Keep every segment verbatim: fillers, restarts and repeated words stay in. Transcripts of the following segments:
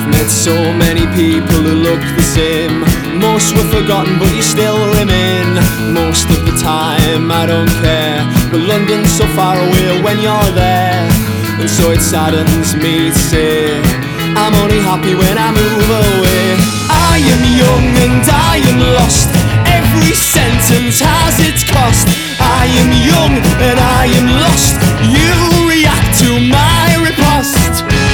I've met so many people who look the same. Most were forgotten but you still remain. Most of the time I don't care, but London's so far away when you're there. And so it saddens me to say I'm only happy when I move away. I am young and I am lost, every sentence has its cost. I am young and I am lost, you react to my riposte.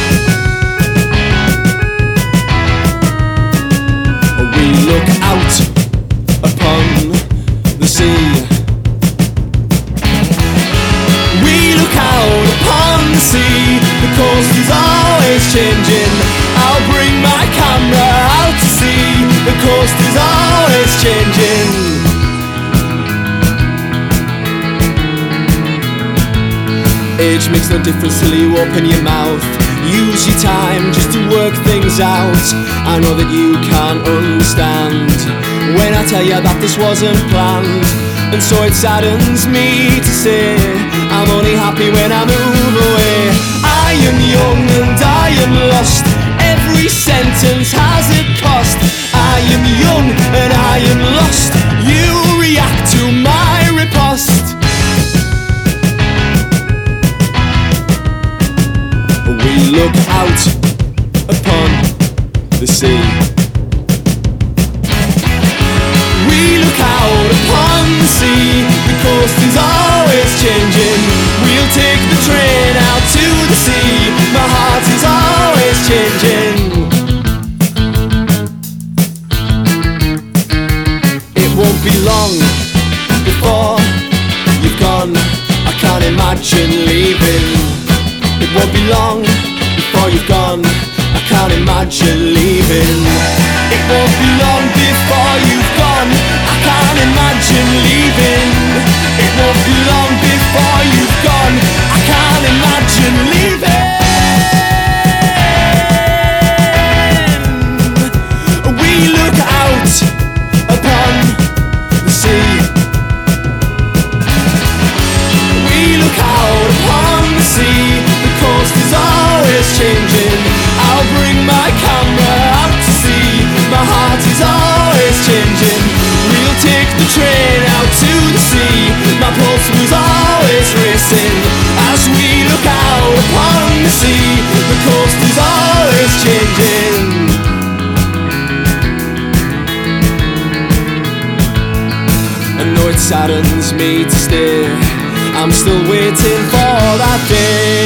We look out upon the sea. We look out upon the sea. The coast is always changing. I'll bring my camera out to sea. The coast is always changing. Age makes no difference till you open your mouth. Use your time just to work things out. I know that you can't understand when I tell you that this wasn't planned. And so it saddens me to say I'm only happy when I move away. I am young and I am lost, every sentence has a cost. I am young and I am lost, you react to my riposte. We look out upon the sea. We look out upon the sea. The coast is always changing. We'll take the train out to the sea. My heart is always changing. It won't be long before you've gone. I can't imagine leaving. It won't be long before you've gone. I can't imagine leaving. It won't be long before you've gone. I can't imagine leaving. It won't be long before you've gone. I can't imagine leaving. We look out upon the sea. We look out upon the sea. The coast is always changing. I'll bring my camera out to sea. My heart is always changing. We'll take the train out to the sea. My pulse was always racing as we look out upon the sea. The coast is always changing. I know it saddens me to stay, I'm still waiting for that day.